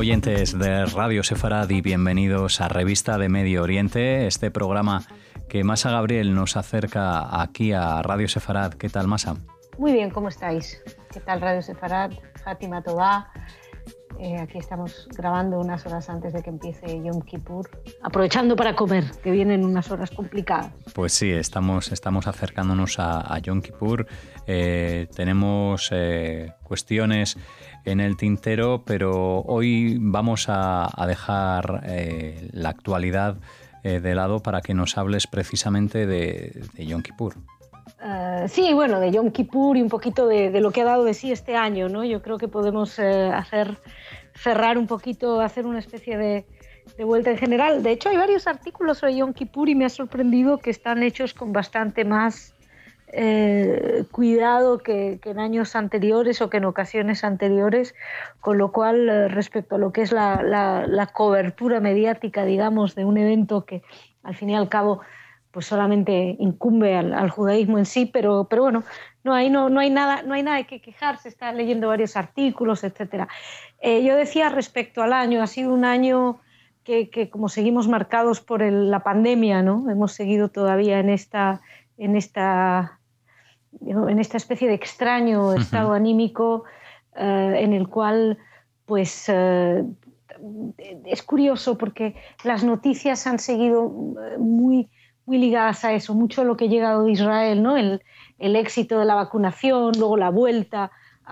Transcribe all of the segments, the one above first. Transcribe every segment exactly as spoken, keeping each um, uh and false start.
oyentes de Radio Sefarad y bienvenidos a Revista de Medio Oriente, este programa que Masa Gabriel nos acerca aquí a Radio Sefarad. ¿Qué tal, Masa? Muy bien, ¿cómo estáis? ¿Qué tal Radio Sefarad? Fátima Tobá. Eh, aquí estamos grabando unas horas antes de que empiece Yom Kippur, aprovechando para comer, que vienen unas horas complicadas. Pues sí, estamos, estamos acercándonos a, a Yom Kippur. Eh, tenemos eh, cuestiones en el tintero, pero hoy vamos a, a dejar eh, la actualidad eh, de lado para que nos hables precisamente de, de Yom Kippur. Uh, sí, bueno, de Yom Kippur y un poquito de, de lo que ha dado de sí este año, ¿no? Yo creo que podemos eh, hacer, cerrar un poquito, hacer una especie de, de vuelta en general. De hecho, hay varios artículos sobre Yom Kippur y me ha sorprendido que están hechos con bastante más eh, cuidado que, que en años anteriores o que en ocasiones anteriores, con lo cual, eh, respecto a lo que es la, la, la cobertura mediática, digamos, de un evento que, al fin y al cabo, pues solamente incumbe al, al judaísmo en sí, pero, pero bueno, no hay, no, no, hay nada, no hay nada de qué quejarse, está leyendo varios artículos, etcétera. Eh, yo decía respecto al año, ha sido un año que, que como seguimos marcados por el, la pandemia, ¿no? Hemos seguido todavía en esta, en esta, en esta especie de extraño estado uh-huh. anímico eh, en el cual, pues, eh, es curioso porque las noticias han seguido muy muy ligadas a eso, mucho lo que ha llegado de Israel, ¿no? El, el éxito de la vacunación, luego la vuelta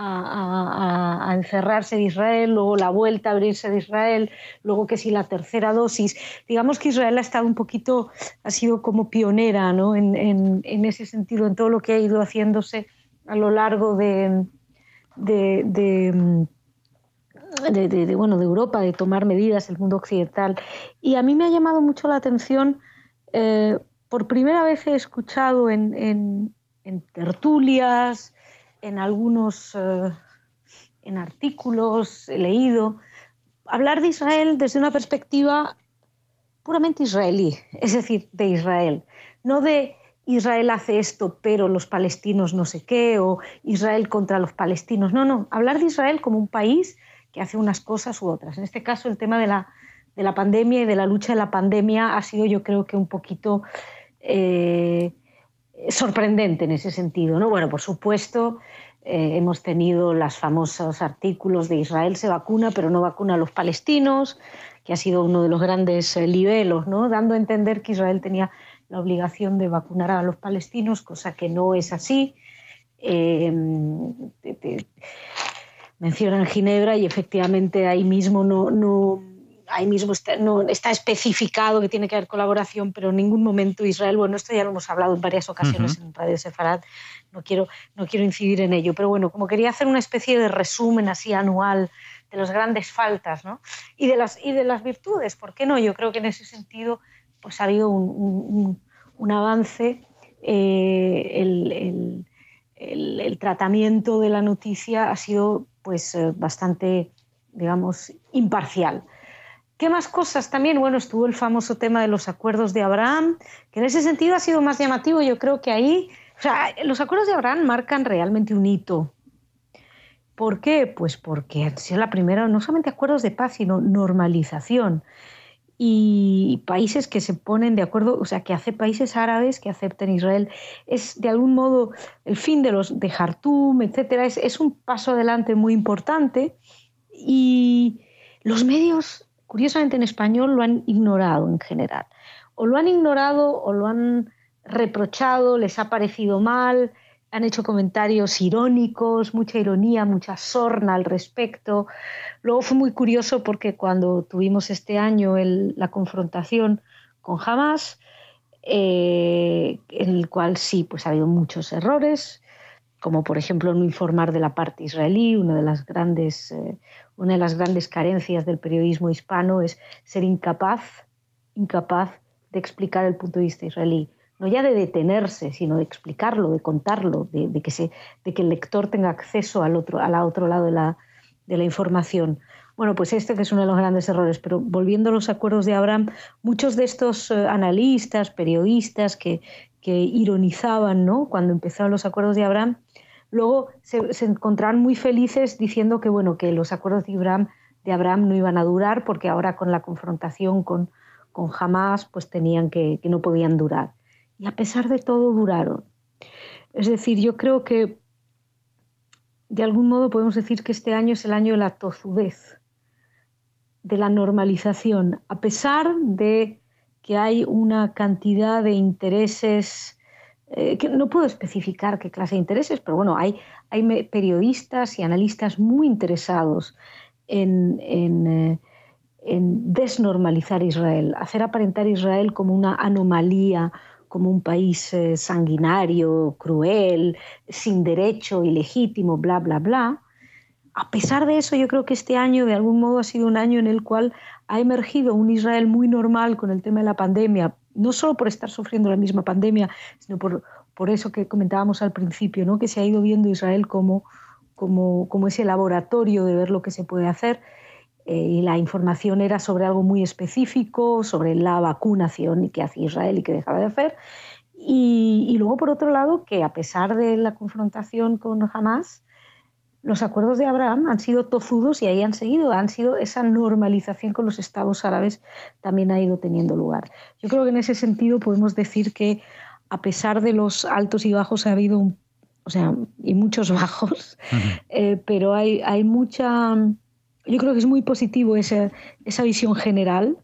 a, a, a encerrarse de Israel, luego la vuelta a abrirse de Israel, luego que si la tercera dosis. Digamos que Israel ha estado un poquito, ha sido como pionera, ¿no? en, en, en ese sentido, en todo lo que ha ido haciéndose a lo largo de, de, de De, de, de, bueno, de Europa, de tomar medidas, el mundo occidental. Y a mí me ha llamado mucho la atención, eh, por primera vez he escuchado en, en, en tertulias, en algunos eh, en artículos, he leído, hablar de Israel desde una perspectiva puramente israelí, es decir, de Israel, no de Israel hace esto, pero los palestinos no sé qué, o Israel contra los palestinos, no, no, hablar de Israel como un país que hace unas cosas u otras. En este caso, el tema de la, de la pandemia y de la lucha de la pandemia ha sido, yo creo que un poquito eh, sorprendente en ese sentido, ¿no? Bueno, por supuesto, eh, hemos tenido los famosos artículos de Israel se vacuna, pero no vacuna a los palestinos, que ha sido uno de los grandes eh, libelos, ¿no? Dando a entender que Israel tenía la obligación de vacunar a los palestinos, cosa que no es así. Eh, te, te, mencionan Ginebra y efectivamente ahí mismo no, no, ahí mismo está, no, está especificado que tiene que haber colaboración, pero en ningún momento Israel, bueno, esto ya lo hemos hablado en varias ocasiones uh-huh. en Radio Sefarad, no quiero, no quiero incidir en ello, pero bueno, como quería hacer una especie de resumen así anual de las grandes faltas, ¿no? y, de las, y de las virtudes, ¿por qué no? Yo creo que en ese sentido pues ha habido un, un, un avance, eh, el, el El, el tratamiento de la noticia ha sido pues eh, bastante, digamos, imparcial. ¿Qué más cosas también? Bueno, estuvo el famoso tema de los acuerdos de Abraham, que en ese sentido ha sido más llamativo. Yo creo que ahí, o sea, los acuerdos de Abraham marcan realmente un hito. ¿Por qué? Pues porque han sido la primera, no solamente acuerdos de paz, sino normalización. Y países que se ponen de acuerdo, o sea, que hace países árabes que acepten Israel, es de algún modo el fin de los de Jartum, etcétera, es, es un paso adelante muy importante y los medios, curiosamente en español, lo han ignorado en general, o lo han ignorado o lo han reprochado, les ha parecido mal, han hecho comentarios irónicos, mucha ironía, mucha sorna al respecto. Luego fue muy curioso porque cuando tuvimos este año el, la confrontación con Hamas, eh, en el cual sí, pues ha habido muchos errores, como por ejemplo no informar de la parte israelí. Una de las grandes, eh, una de las grandes carencias del periodismo hispano es ser incapaz, incapaz de explicar el punto de vista israelí. No ya de detenerse, sino de explicarlo, de contarlo, de, de, que, se, de que el lector tenga acceso al otro, al otro lado de la, de la información. Bueno, pues este que es uno de los grandes errores, pero volviendo a los acuerdos de Abraham, muchos de estos eh, analistas, periodistas que, que ironizaban, ¿no?, cuando empezaron los acuerdos de Abraham, luego se, se encontraron muy felices diciendo que, bueno, que los acuerdos de Abraham, de Abraham no iban a durar, porque ahora con la confrontación con, con Hamás pues tenían que, que no podían durar. Y a pesar de todo duraron. Es decir, yo creo que de algún modo podemos decir que este año es el año de la tozudez, de la normalización, a pesar de que hay una cantidad de intereses, eh, que no puedo especificar qué clase de intereses, pero bueno, hay, hay periodistas y analistas muy interesados en, en, eh, en desnormalizar Israel, hacer aparentar Israel como una anomalía, como un país eh, sanguinario, cruel, sin derecho, ilegítimo, bla, bla, bla. A pesar de eso, yo creo que este año de algún modo ha sido un año en el cual ha emergido un Israel muy normal con el tema de la pandemia, no solo por estar sufriendo la misma pandemia, sino por, por eso que comentábamos al principio, ¿no? Que se ha ido viendo Israel como, como, como ese laboratorio de ver lo que se puede hacer, eh, y la información era sobre algo muy específico, sobre la vacunación y qué hacía Israel y qué dejaba de hacer. Y, y luego, por otro lado, que a pesar de la confrontación con Hamás, los acuerdos de Abraham han sido tozudos y ahí han seguido, han sido esa normalización con los estados árabes también ha ido teniendo lugar. Yo creo que en ese sentido podemos decir que a pesar de los altos y bajos ha habido, un, o sea, y muchos bajos, uh-huh. eh, pero hay, hay mucha, yo creo que es muy positivo esa, esa visión general,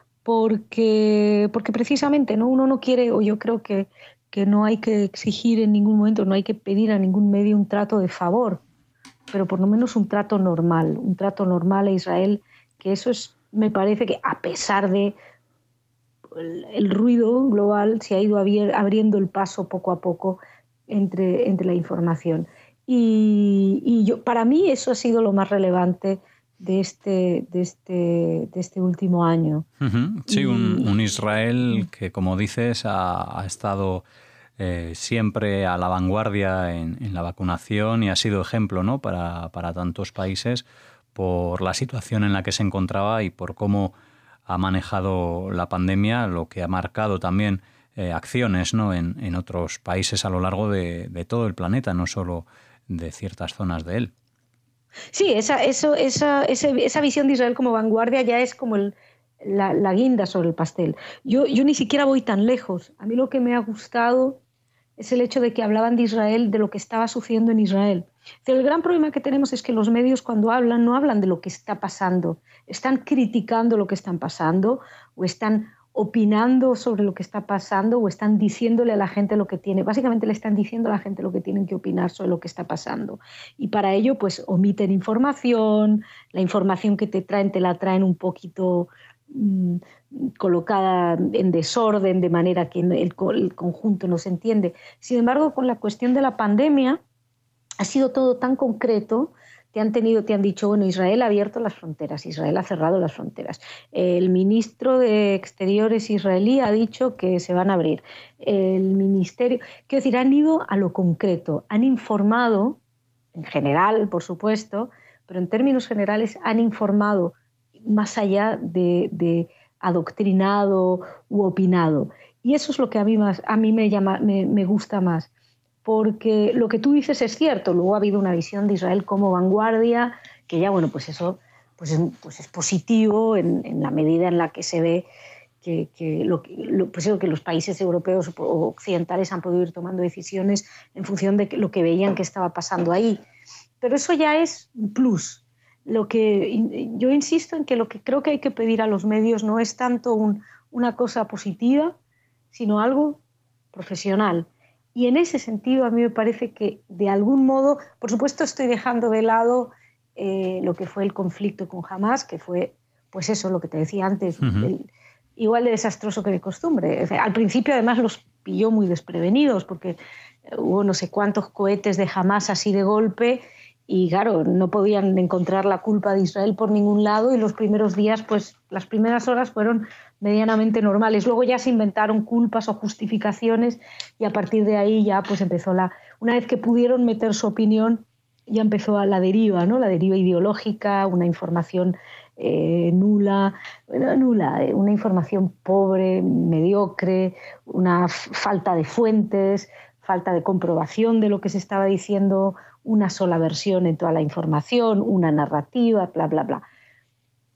porque, porque precisamente, ¿no? Uno no quiere, o yo creo que, que no hay que exigir en ningún momento, no hay que pedir a ningún medio un trato de favor, pero por lo menos un trato normal, un trato normal a Israel, que eso es, me parece que a pesar de el, el ruido global, se ha ido abier, abriendo el paso poco a poco entre, entre la información. Y, y yo, para mí eso ha sido lo más relevante de este, de este, de este último año. Uh-huh. Sí, y, un, un Israel que, como dices, ha, ha estado... Eh, siempre a la vanguardia en, en la vacunación y ha sido ejemplo, ¿no? para, para tantos países por la situación en la que se encontraba y por cómo ha manejado la pandemia, lo que ha marcado también eh, acciones, ¿no? en, en otros países a lo largo de, de todo el planeta, no solo de ciertas zonas de él. Sí, esa, eso, esa, ese, esa visión de Israel como vanguardia ya es como el, la, la guinda sobre el pastel. Yo, yo ni siquiera voy tan lejos. A mí lo que me ha gustado es el hecho de que hablaban de Israel, de lo que estaba sucediendo en Israel. Pero el gran problema que tenemos es que los medios cuando hablan no hablan de lo que está pasando, están criticando lo que están pasando o están opinando sobre lo que está pasando o están diciéndole a la gente lo que tiene, básicamente le están diciendo a la gente lo que tienen que opinar sobre lo que está pasando. Y para ello pues omiten información, la información que te traen te la traen un poquito mmm, colocada en desorden, de manera que el, el conjunto no se entiende. Sin embargo, con la cuestión de la pandemia ha sido todo tan concreto. Te han tenido, te han dicho, bueno, Israel ha abierto las fronteras, Israel ha cerrado las fronteras. El ministro de Exteriores israelí ha dicho que se van a abrir. El ministerio, quiero decir, han ido a lo concreto, han informado, en general, por supuesto, pero en términos generales han informado más allá de, de adoctrinado u opinado. Y eso es lo que a mí, más, a mí me, llama, me, me gusta más. Porque lo que tú dices es cierto, luego ha habido una visión de Israel como vanguardia, que ya, bueno, pues eso pues es, pues es positivo en, en la medida en la que se ve que, que, lo, lo, pues eso, que los países europeos o occidentales han podido ir tomando decisiones en función de lo que veían que estaba pasando ahí. Pero eso ya es un plus. Lo que, yo insisto en que lo que creo que hay que pedir a los medios no es tanto un, una cosa positiva, sino algo profesional. Y en ese sentido a mí me parece que de algún modo, por supuesto estoy dejando de lado eh, lo que fue el conflicto con Hamás, que fue, pues eso, lo que te decía antes, uh-huh. el, igual de desastroso que de costumbre. O sea, al principio además los pilló muy desprevenidos porque hubo no sé cuántos cohetes de Hamás así de golpe y claro, no podían encontrar la culpa de Israel por ningún lado y los primeros días, pues las primeras horas fueron medianamente normales. Luego ya se inventaron culpas o justificaciones y a partir de ahí ya pues empezó la... Una vez que pudieron meter su opinión, ya empezó a la deriva, ¿no? La deriva ideológica, una información eh, nula, bueno, nula, eh, una información pobre, mediocre, una falta de fuentes, falta de comprobación de lo que se estaba diciendo, una sola versión en toda la información, una narrativa, bla, bla, bla.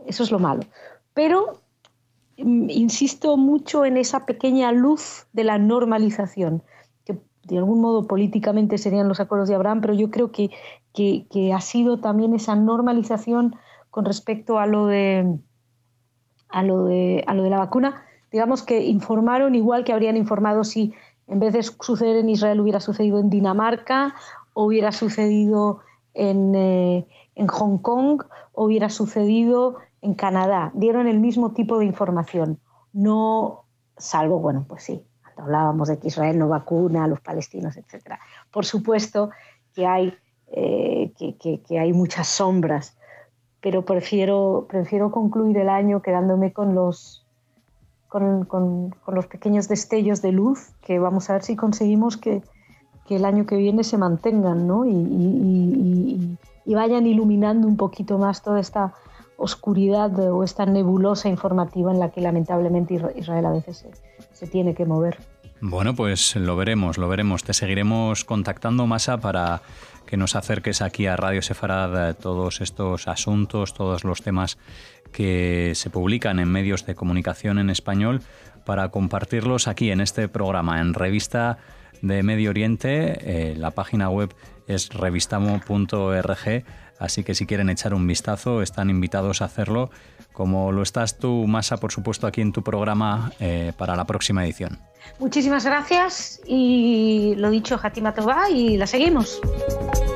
Eso es lo malo. Pero insisto mucho en esa pequeña luz de la normalización, que de algún modo políticamente serían los acuerdos de Abraham, pero yo creo que, que, que ha sido también esa normalización con respecto a lo de, a lo de, a lo de la vacuna. Digamos que informaron igual que habrían informado si en vez de suceder en Israel hubiera sucedido en Dinamarca, o hubiera sucedido en, eh, en Hong Kong, o hubiera sucedido en Canadá. Dieron el mismo tipo de información. No, salvo, bueno, pues sí, hablábamos de que Israel no vacuna a los palestinos, etcétera. Por supuesto que hay, eh, que, que, que hay muchas sombras, pero prefiero, prefiero concluir el año quedándome con los, con, con, con los pequeños destellos de luz, que vamos a ver si conseguimos que, que el año que viene se mantengan, ¿no? y, y, y, y vayan iluminando un poquito más toda esta oscuridad o esta nebulosa informativa en la que lamentablemente Israel a veces se, se tiene que mover. Bueno, pues lo veremos, lo veremos. Te seguiremos contactando, Masa, para que nos acerques aquí a Radio Sefarad todos estos asuntos, todos los temas que se publican en medios de comunicación en español, para compartirlos aquí en este programa, en Revista de Medio Oriente. Eh, la página web es revistamo punto org, así que si quieren echar un vistazo están invitados a hacerlo, como lo estás tú, Masa, por supuesto, aquí en tu programa eh, para la próxima edición. Muchísimas gracias y lo dicho, Hatima Tová, y la seguimos.